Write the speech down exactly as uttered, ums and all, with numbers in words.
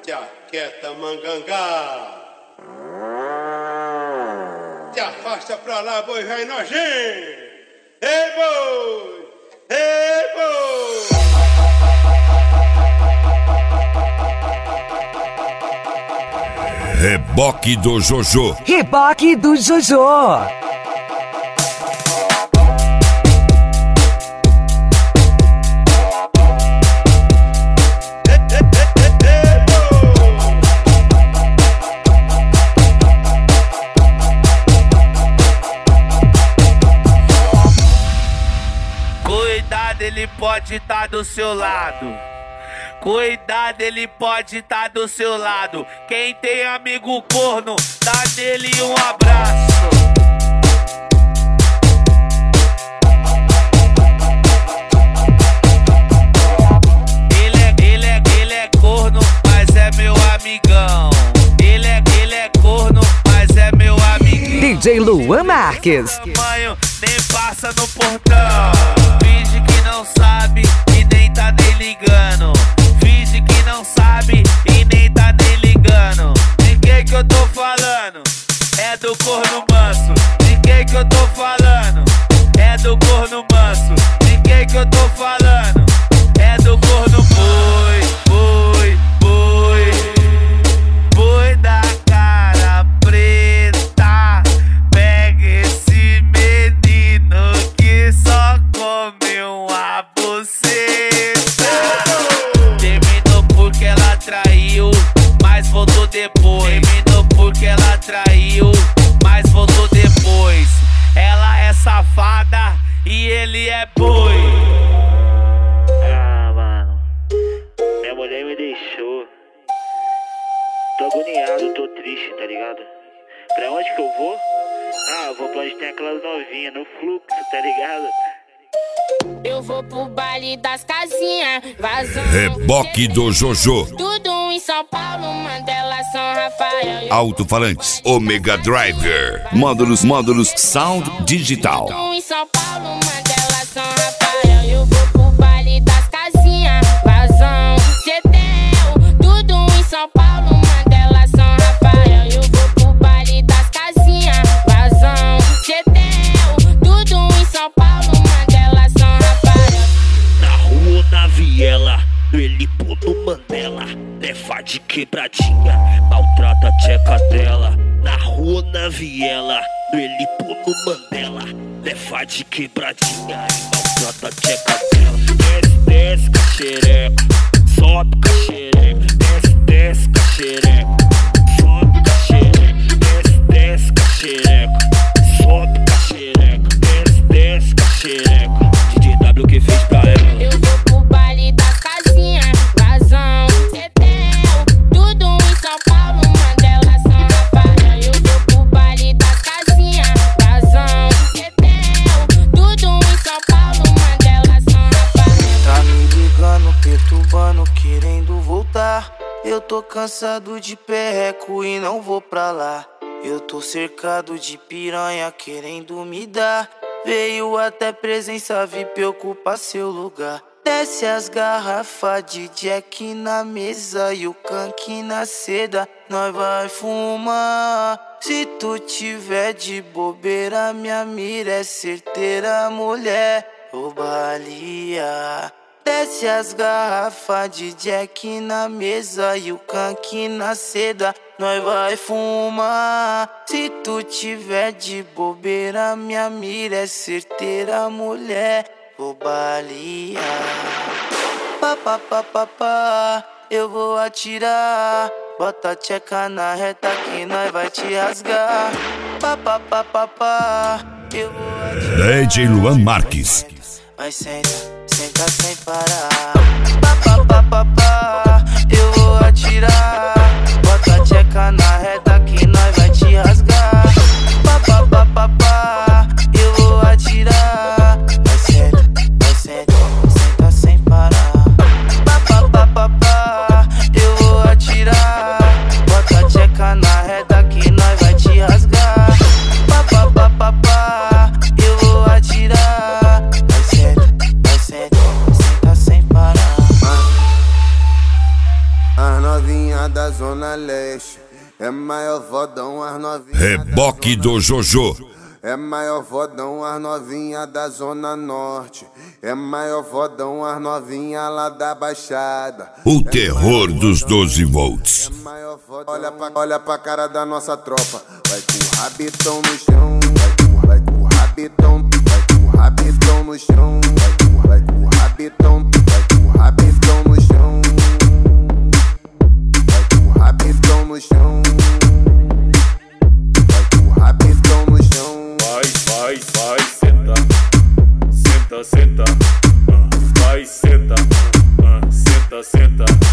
Jaqueta mangangá. Te afasta pra lá, boi velho nojinho. Ei, boi! Ei, boi! Reboque do Jojo. Reboque do Jojo. Cuidado, ele pode estar do seu lado. Cuidado, ele pode estar do seu lado. Quem tem amigo corno, dá nele um abraço. Ele é, ele é, ele é corno, mas é meu amigão. Ele é, ele é corno, mas é meu amigão. D J Luan Marques. Tamanho, nem passa no portão. Finge que não sabe e nem tá nem ligando. Finge que não sabe e nem tá nem ligando. De quem que eu tô falando? É do corno manso. De quem que eu tô falando? É do corno manso. De quem que eu tô falando? É do corno boi, boi, boi. Boi da cara preta. Pega esse menino que só come uma buceta. Terminou porque ela traiu, mas voltou depois. Terminou porque ela traiu, mas voltou depois. Ela é safada e ele é boi. Ah, mano, minha mulher me deixou. Tô agoniado, tô triste, tá ligado? Pra onde que eu vou? Ah, eu vou pra onde tem aquelas novinhas, no fluxo, tá ligado? Eu vou pro baile das casinhas, vazando. Reboque do Jojo. Tudo em São Paulo, Mandela, São Rafael. Alto-falantes, Omega Driver. Módulos, módulos, sound digital. Tudo em São Paulo, Mandela, São Rafael. Eu vou pro baile das casinhas, vazão, Cetel. Tudo em São Paulo, Mandela, São Rafael. Eu vou pro baile das casinhas, vazão, Cetel. Tudo em São Paulo, Mandela, São Rafael. Na rua, na viela, no helipo do Mandela. Lefa de quebradinha, maltrata a tcheca dela. Na rua, na viela, no helipo do Mandela. Lefa de quebradinha, maltrata a tcheca dela. Desce, desce, caxereca, sobe, caxereca. Desce, desce, caxereca, sobe, caxereca. Desce, desce, caxereca, sobe, caxereca. Desce, desce, caxereca. D J W que fez pra ela. Eu vou pro baile das casinhas, vazão, Cetel. Tudo em São Paulo, Mandela, São Rafael. Eu vou pro baile das casinhas, vazão, Cetel. Tudo em São Paulo, Mandela, São Rafael. Tá me ligando, perturbando, querendo voltar. Eu tô cansado de perreco e não vou pra lá. Eu tô cercado de piranha querendo me dar. Veio até presença V I P ocupar seu lugar. Desce as garrafas de Jack na mesa e o canque na seda. Nós vai fumar. Se tu tiver de bobeira, minha mira é certeira, mulher. Ô balia. Desce as garrafas de Jack na mesa e o canque na seda. Nós vai fumar. Se tu tiver de bobeira, minha mira é certeira, mulher. Vou balear. Pá, pá, pá, pá, pá. Eu vou atirar. Bota a tcheca na reta que nós vai te rasgar. Pá, pá, pá, pá, pá. Eu vou atirar. D J Luan Marques. Vai senta, senta sem parar. Pá, pá, pá, pá, pá. Eu vou atirar. Bota a tcheca na reta que nós vai te rasgar. Pá, pá, pá, pá, pá. Eu vou atirar. Vai senta, vai senta, senta sem parar. Pá, pá, pá, pá, pá. Eu vou atirar. Bota a tcheca na reta que nós vai te rasgar. Pá, pá, pá, pá, pá. Eu vou atirar. Vai senta, vai senta, senta sem parar. da Zona Leste. É maior vodão as novinhas. Reboque do Jojo. É maior vodão as novinha da Zona Norte. É maior vodão as novinha lá da Baixada. O terror dos doze volts. É maior vodão. Olha pra, olha pra cara da nossa tropa. Vai com o rabitão no chão. Vai com, vai com o rabitão. Vai com o rabitão no chão. Vai com, vai com o rabitão. Vai com o rabitão no chão. Vai com o rabitão no chão. Vai com o rabitão no chão. Vai, vai, vai, senta, senta, senta, uh, vai, senta, uh, senta, senta.